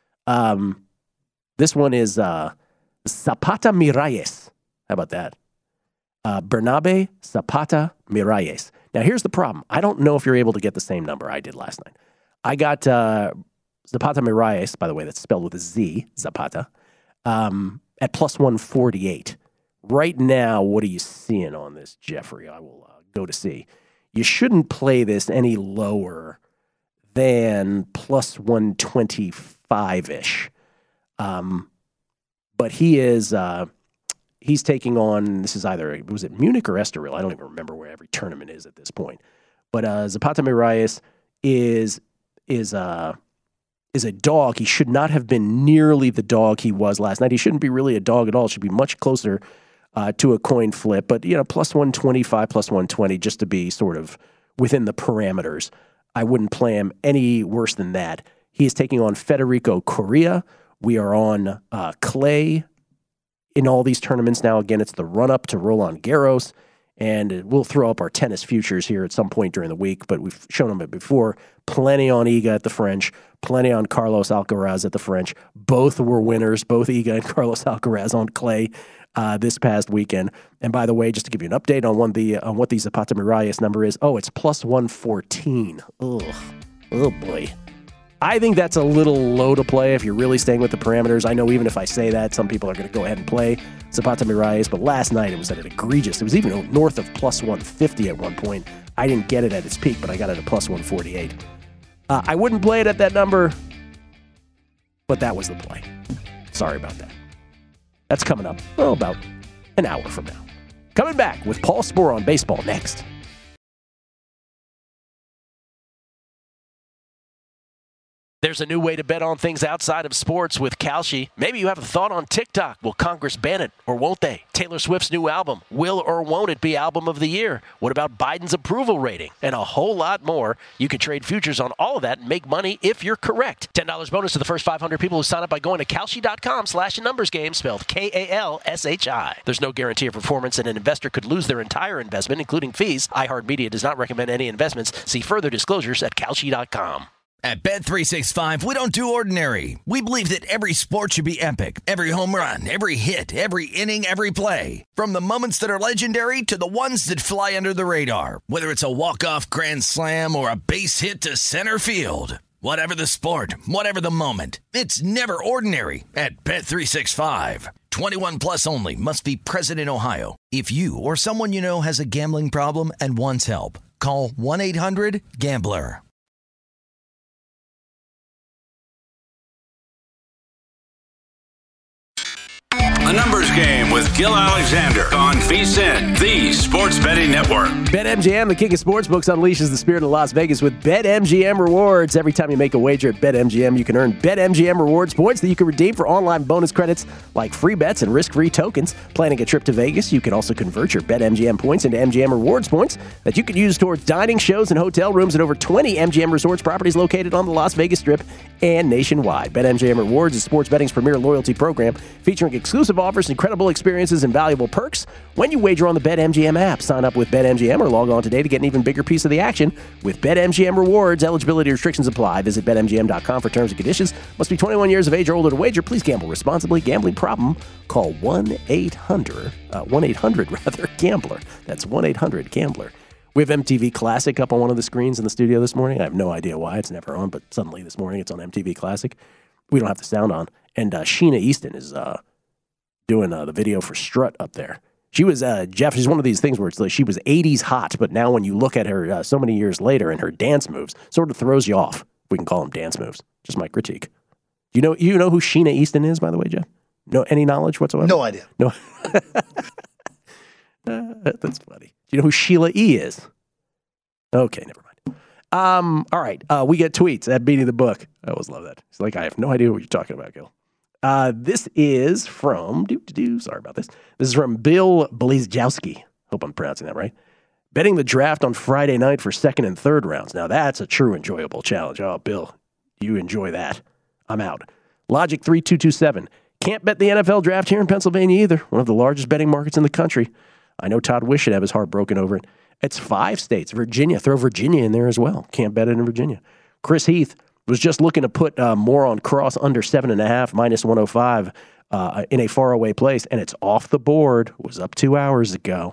[SPEAKER 1] This one is Zapata Miralles. How about that? Bernabe Zapata Miralles. Now, here's the problem. I don't know if you're able to get the same number I did last night. I got Zapata Miralles, by the way, that's spelled with a Z, Zapata, at plus 148. Right now, what are you seeing on this, Jeffrey? I will go to see. You shouldn't play this any lower than plus 125-ish. But he is he's taking on, this is either, was it Munich or Estoril? I don't even remember where every tournament is at this point. But Zapata Miralles is is a dog. He should not have been nearly the dog he was last night. He shouldn't be really a dog at all. Should be much closer to a coin flip. But, plus 125, plus 120, just to be sort of within the parameters. I wouldn't play him any worse than that. He is taking on Federico Correa. We are on clay in all these tournaments now. Again, it's the run-up to Roland Garros. And we'll throw up our tennis futures here at some point during the week, but we've shown them it before. Plenty on Iga at the French, plenty on Carlos Alcaraz at the French. Both were winners, both Iga and Carlos Alcaraz on clay this past weekend. And by the way, just to give you an update on what the Zapata Miralles number is, it's plus 114. Ugh. Oh, boy. I think that's a little low to play if you're really staying with the parameters. I know even if I say that, some people are going to go ahead and play Zapata Miralles, but last night it was at an egregious. It was even north of plus 150 at one point. I didn't get it at its peak, but I got it at plus 148. I wouldn't play it at that number, but that was the play. Sorry about that. That's coming up, about an hour from now. Coming back with Paul Sporer on baseball next. There's a new way to bet on things outside of sports with Kalshi. Maybe you have a thought on TikTok. Will Congress ban it or won't they? Taylor Swift's new album. Will or won't it be album of the year? What about Biden's approval rating? And a whole lot more. You can trade futures on all of that and make money if you're correct. $10 bonus to the first 500 people who sign up by going to Kalshi.com/numbersgame, spelled Kalshi. There's no guarantee of performance, and an investor could lose their entire investment, including fees. iHeartMedia does not recommend any investments. See further disclosures at Kalshi.com.
[SPEAKER 2] At Bet365, we don't do ordinary. We believe that every sport should be epic. Every home run, every hit, every inning, every play. From the moments that are legendary to the ones that fly under the radar. Whether it's a walk-off grand slam or a base hit to center field. Whatever the sport, whatever the moment. It's never ordinary at Bet365. 21 plus only. Must be present in Ohio. If you or someone you know has a gambling problem and wants help, call 1-800-GAMBLER.
[SPEAKER 4] A numbers game with Gil Alexander on VSiN, the Sports Betting Network.
[SPEAKER 1] BetMGM, the king of sportsbooks, unleashes the spirit of Las Vegas with BetMGM rewards. Every time you make a wager at BetMGM, you can earn BetMGM rewards points that you can redeem for online bonus credits like free bets and risk-free tokens. Planning a trip to Vegas, you can also convert your BetMGM points into MGM rewards points that you can use towards dining, shows, and hotel rooms at over 20 MGM Resorts properties located on the Las Vegas Strip and nationwide. BetMGM Rewards is sports betting's premier loyalty program featuring exclusive offers, incredible experiences, and valuable perks. When you wager on the BetMGM app, sign up with BetMGM or log on today to get an even bigger piece of the action with BetMGM Rewards. Eligibility restrictions apply. Visit BetMGM.com for terms and conditions. Must be 21 years of age or older to wager. Please gamble responsibly. Gambling problem? Call 1-800-GAMBLER. That's 1-800-GAMBLER. We have MTV Classic up on one of the screens in the studio this morning. I have no idea why. It's never on, but suddenly this morning it's on MTV Classic. We don't have the sound on. And Sheena Easton is doing the video for Strut up there. She was, Jeff, she's one of these things where it's like she was 80s hot, but now when you look at her so many years later and her dance moves, sort of throws you off. We can call them dance moves. Just my critique. You know who Sheena Easton is, by the way, Jeff? No, any knowledge whatsoever?
[SPEAKER 3] No idea.
[SPEAKER 1] No. That's funny. Do you know who Sheila E. is? Okay, never mind. All right. We get tweets at Beating the Book. I always love that. It's like, I have no idea what you're talking about, Gil. This is from, sorry about this. This is from Bill Blazjowski. Hope I'm pronouncing that right. Betting the draft on Friday night for second and third rounds. Now that's a true enjoyable challenge. Oh, Bill, you enjoy that. I'm out. Logic 3227. Can't bet the NFL draft here in Pennsylvania either. One of the largest betting markets in the country. I know Todd Wish should have his heart broken over it. It's 5 states. Virginia. Throw Virginia in there as well. Can't bet it in Virginia. Chris Heath was just looking to put more on cross under 7.5, minus 105 in a faraway place, and it's off the board. It was up 2 hours ago.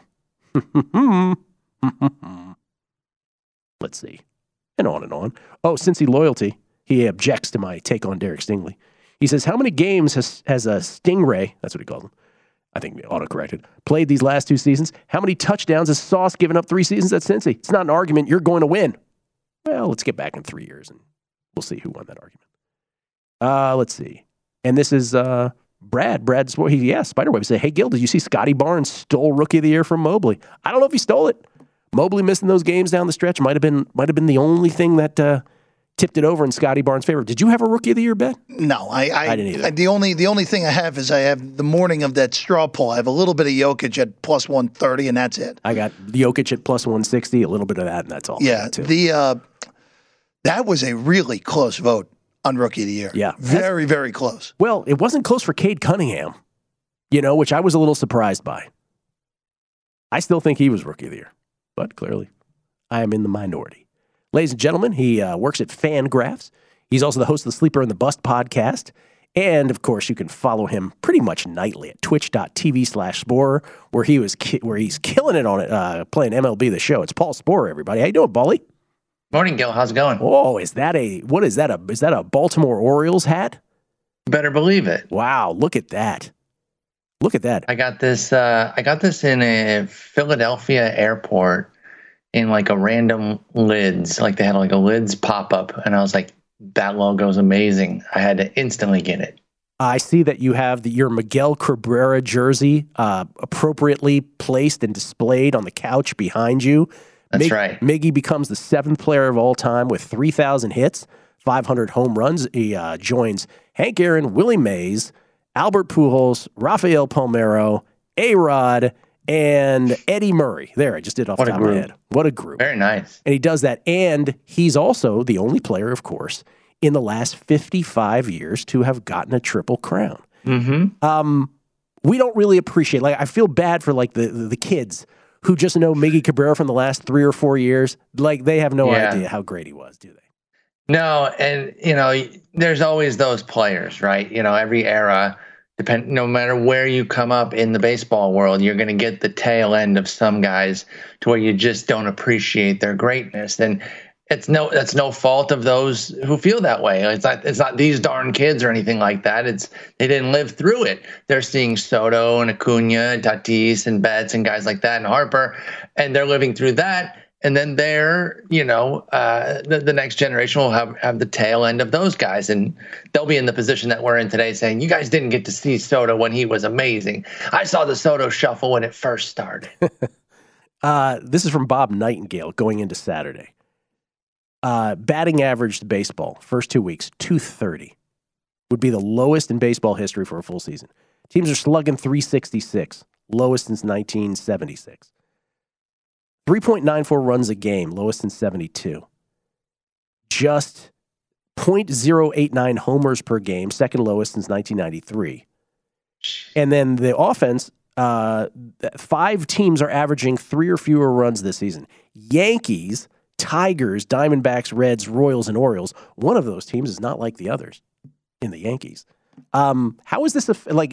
[SPEAKER 1] Let's see. And on and on. Oh, Cincy Loyalty. He objects to my take on Derek Stingley. He says, how many games has a Stingray, that's what he calls him, I think autocorrected, played these last 2 seasons? How many touchdowns has Sauce given up 3 seasons at Cincy? It's not an argument. You're going to win. Well, let's get back in 3 years, and we'll see who won that argument. Let's see. And this is Brad. Spiderweb. He said, hey, Gil, did you see Scotty Barnes stole Rookie of the Year from Mobley? I don't know if he stole it. Mobley missing those games down the stretch might have been the only thing that tipped it over in Scotty Barnes' favor. Did you have a Rookie of the Year bet?
[SPEAKER 3] No,
[SPEAKER 1] I didn't either.
[SPEAKER 3] The only thing I have is I have the morning of that straw poll. I have a little bit of Jokic at plus 130, and that's it.
[SPEAKER 1] I got Jokic at plus 160, a little bit of that, and that's all.
[SPEAKER 3] Yeah, that was a really close vote on Rookie of the Year.
[SPEAKER 1] Yeah.
[SPEAKER 3] Very, very close.
[SPEAKER 1] Well, it wasn't close for Cade Cunningham, which I was a little surprised by. I still think he was Rookie of the Year, but clearly I am in the minority. Ladies and gentlemen, he works at Fangraphs. He's also the host of the Sleeper and the Bust podcast. And, of course, you can follow him pretty much nightly at twitch.tv/Sporer, where he's killing it on it, playing MLB The Show. It's Paul Sporer, everybody. How you doing, Paulie?
[SPEAKER 8] Morning, Gil. How's it going?
[SPEAKER 1] Oh, is that a Baltimore Orioles hat?
[SPEAKER 8] Better believe it.
[SPEAKER 1] Wow, look at that. Look at that.
[SPEAKER 8] I got this in a Philadelphia airport in like a random lids. Like they had like a lids pop-up, and I was like, that logo's amazing. I had to instantly get it.
[SPEAKER 1] I see that you have your Miguel Cabrera jersey appropriately placed and displayed on the couch behind you.
[SPEAKER 8] That's right.
[SPEAKER 1] Miggy becomes the 7th player of all time with 3,000 hits, 500 home runs. He joins Hank Aaron, Willie Mays, Albert Pujols, Rafael Palmeiro, A-Rod, and Eddie Murray. There, I just did off the top of my head. What a group.
[SPEAKER 8] Very nice.
[SPEAKER 1] And he does that. And he's also the only player, of course, in the last 55 years to have gotten a Triple Crown.
[SPEAKER 8] Mm-hmm.
[SPEAKER 1] We don't really appreciate, I feel bad for the kids who just know Miggy Cabrera from the last 3 or 4 years. They have no idea how great he was, do they?
[SPEAKER 8] No, and there's always those players, right? Every era, no matter where you come up in the baseball world, you're going to get the tail end of some guys to where you just don't appreciate their greatness. And that's no fault of those who feel that way. It's not these darn kids or anything like that. They didn't live through it. They're seeing Soto and Acuna and Tatis and Betts and guys like that and Harper, and they're living through that. And then the next generation will have the tail end of those guys, and they'll be in the position that we're in today, saying, "You guys didn't get to see Soto when he was amazing. I saw the Soto shuffle when it first started."
[SPEAKER 1] This is from Bob Nightingale going into Saturday. Batting average to baseball, first 2 weeks, 230. Would be the lowest in baseball history for a full season. Teams are slugging 366, lowest since 1976. 3.94 runs a game, lowest since 72. Just 0.089 homers per game, second lowest since 1993. And then the offense, 5 teams are averaging 3 or fewer runs this season. Yankees, Tigers, Diamondbacks, Reds, Royals, and Orioles. One of those teams is not like the others in the Yankees. How is this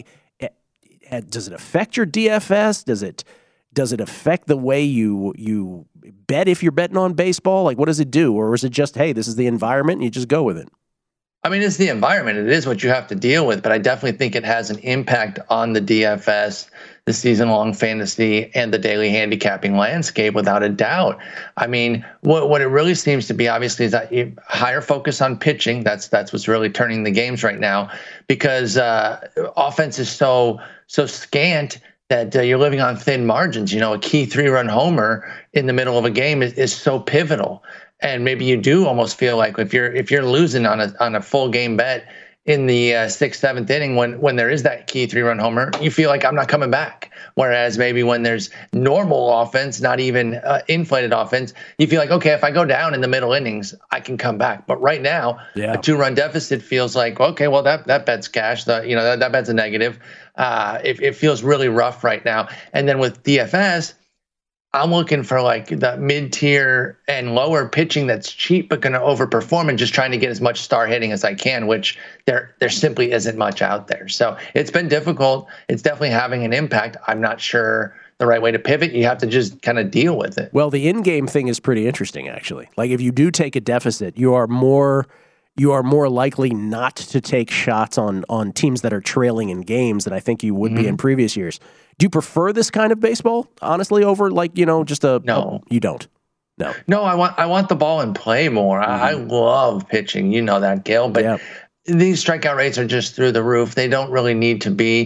[SPEAKER 1] does it affect your DFS? Does it affect the way you bet if you're betting on baseball? What does it do? Or is it just, hey, this is the environment and you just go with it?
[SPEAKER 8] I mean, it's the environment. It is what you have to deal with, but I definitely think it has an impact on the DFS, the season-long fantasy, and the daily handicapping landscape without a doubt. I mean, what it really seems to be, obviously, is that higher focus on pitching. That's what's really turning the games right now, because offense is so scant that you're living on thin margins. A key 3-run homer in the middle of a game is so pivotal. And maybe you do almost feel like if you're losing on a full game bet in the 6th, 7th inning when there is that key 3-run homer, you feel like I'm not coming back. Whereas maybe when there's normal offense, not even inflated offense, you feel like, okay, if I go down in the middle innings, I can come back. But right now, a 2-run deficit feels like, okay, well that bet's cash. That bet's a negative. It feels really rough right now. And then with DFS, I'm looking for the mid-tier and lower pitching that's cheap but going to overperform, and just trying to get as much star hitting as I can, which there simply isn't much out there. So it's been difficult. It's definitely having an impact. I'm not sure the right way to pivot. You have to just kind of deal with it.
[SPEAKER 1] Well, the in-game thing is pretty interesting, actually. If you do take a deficit, you are more likely not to take shots on teams that are trailing in games than I think you would be in previous years. Do you prefer this kind of baseball, honestly, over just a...
[SPEAKER 8] No.
[SPEAKER 1] You don't?
[SPEAKER 8] No, I want the ball in play more. I love pitching. You know that, Gil. But these strikeout rates are just through the roof. They don't really need to be.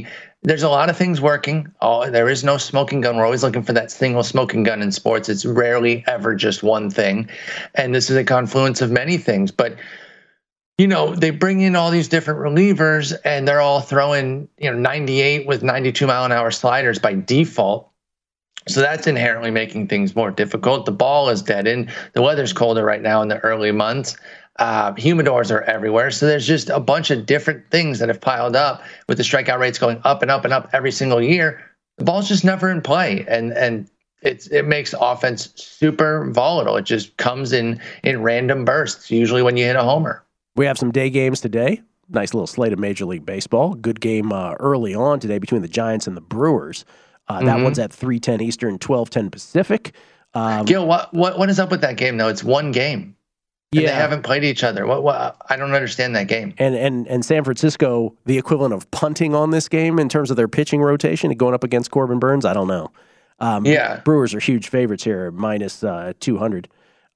[SPEAKER 8] There's a lot of things working. There is no smoking gun. We're always looking for that single smoking gun in sports. It's rarely ever just one thing. And this is a confluence of many things. But, they bring in all these different relievers and they're all throwing, 98 with 92 mile an hour sliders by default. So that's inherently making things more difficult. The ball is dead in. The weather's colder right now in the early months. Humidors are everywhere. So there's just a bunch of different things that have piled up with the strikeout rates going up and up and up every single year. The ball's just never in play. And it makes offense super volatile. It just comes in random bursts, usually when you hit a homer.
[SPEAKER 1] We have some day games today. Nice little slate of Major League Baseball. Good game early on today between the Giants and the Brewers. That one's at 3:10 Eastern, 12:10 Pacific.
[SPEAKER 8] Gil, what is up with that game, though? It's one game. And they haven't played each other. What? I don't understand that game.
[SPEAKER 1] And San Francisco, the equivalent of punting on this game in terms of their pitching rotation and going up against Corbin Burns, I don't know. Brewers are huge favorites here, minus 200.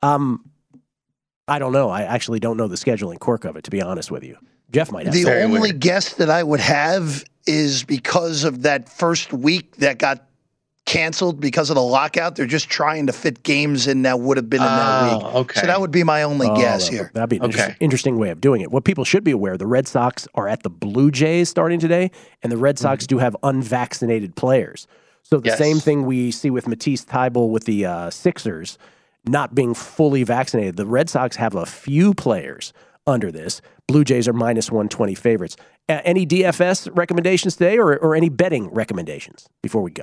[SPEAKER 1] I don't know. I actually don't know the scheduling quirk of it, to be honest with you. Jeff might have.
[SPEAKER 3] The only guess that I would have is because of that first week that got canceled because of the lockout. They're just trying to fit games in that would have been in that week.
[SPEAKER 8] Okay.
[SPEAKER 3] So that would be my only guess here.
[SPEAKER 1] That'd be an interesting way of doing it. What people should be aware, the Red Sox are at the Blue Jays starting today, and the Red Sox do have unvaccinated players. So the same thing we see with Matisse Thybulle with the Sixers not being fully vaccinated. The Red Sox have a few players under this. Blue Jays are minus 120 favorites. Any DFS recommendations today or any betting recommendations before we go?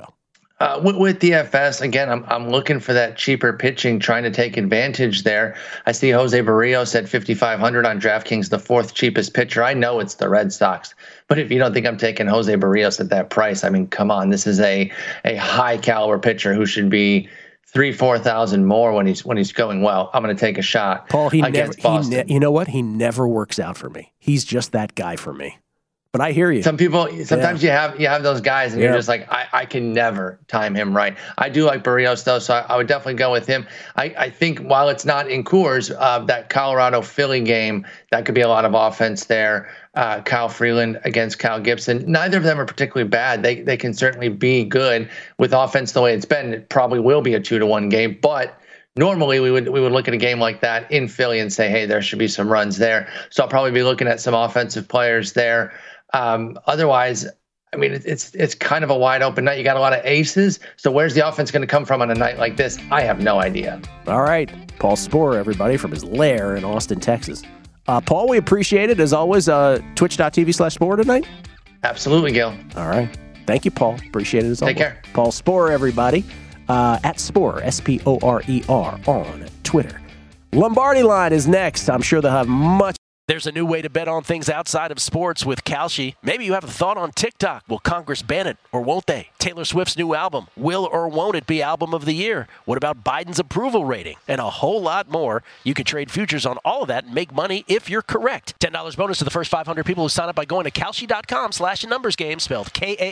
[SPEAKER 8] With DFS, again, I'm looking for that cheaper pitching, trying to take advantage there. I see Jose Barrios at 5,500 on DraftKings, the fourth cheapest pitcher. I know it's the Red Sox, but if you don't think I'm taking Jose Barrios at that price, I mean, come on, this is a high caliber pitcher who should be 3,000-4,000 more when he's going well. I'm going to take a shot.
[SPEAKER 1] Paul,
[SPEAKER 8] against Boston.
[SPEAKER 1] You know what? He never works out for me. He's just that guy for me. But I hear you.
[SPEAKER 8] Sometimes you have those guys, and you're just like, I can never time him right. I do like Barrios though, so I would definitely go with him. I think while it's not in Coors, that Colorado Philly game, that could be a lot of offense there. Kyle Freeland against Kyle Gibson. Neither of them are particularly bad. They can certainly be good with offense the way it's been. It probably will be a 2-1 game, but normally we would look at a game like that in Philly and say, hey, there should be some runs there. So I'll probably be looking at some offensive players there. Otherwise, I mean, it's kind of a wide open night. You got a lot of aces. So where's the offense going to come from on a night like this? I have no idea.
[SPEAKER 1] All right. Paul Sporer, everybody, from his lair in Austin, Texas. Paul, we appreciate it. As always, twitch.tv/Sporer tonight.
[SPEAKER 8] Absolutely, Gil.
[SPEAKER 1] All right. Thank you, Paul. Appreciate it as always.
[SPEAKER 8] Take care.
[SPEAKER 1] Paul Sporer, everybody. At Sporer, Sporer on Twitter. Lombardi Line is next. I'm sure they'll have much. There's a new way to bet on things outside of sports with Kalshi. Maybe you have a thought on TikTok. Will Congress ban it or won't they? Taylor Swift's new album. Will or won't it be album of the year? What about Biden's approval rating? And a whole lot more. You can trade futures on all of that and make money if you're correct. $10 bonus to the first 500 people who sign up by going to Kalshi.com/numbersgame, spelled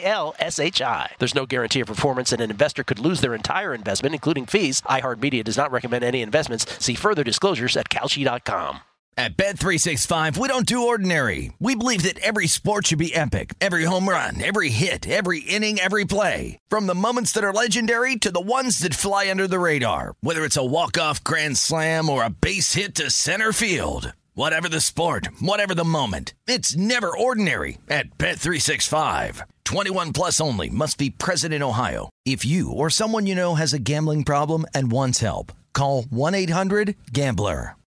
[SPEAKER 1] Kalshi. There's no guarantee of performance, and an investor could lose their entire investment, including fees. iHeartMedia does not recommend any investments. See further disclosures at Kalshi.com.
[SPEAKER 2] At Bet365, we don't do ordinary. We believe that every sport should be epic. Every home run, every hit, every inning, every play. From the moments that are legendary to the ones that fly under the radar. Whether it's a walk-off grand slam or a base hit to center field. Whatever the sport, whatever the moment. It's never ordinary at Bet365. 21 plus only. Must be present in Ohio. If you or someone you know has a gambling problem and wants help, call 1-800-GAMBLER.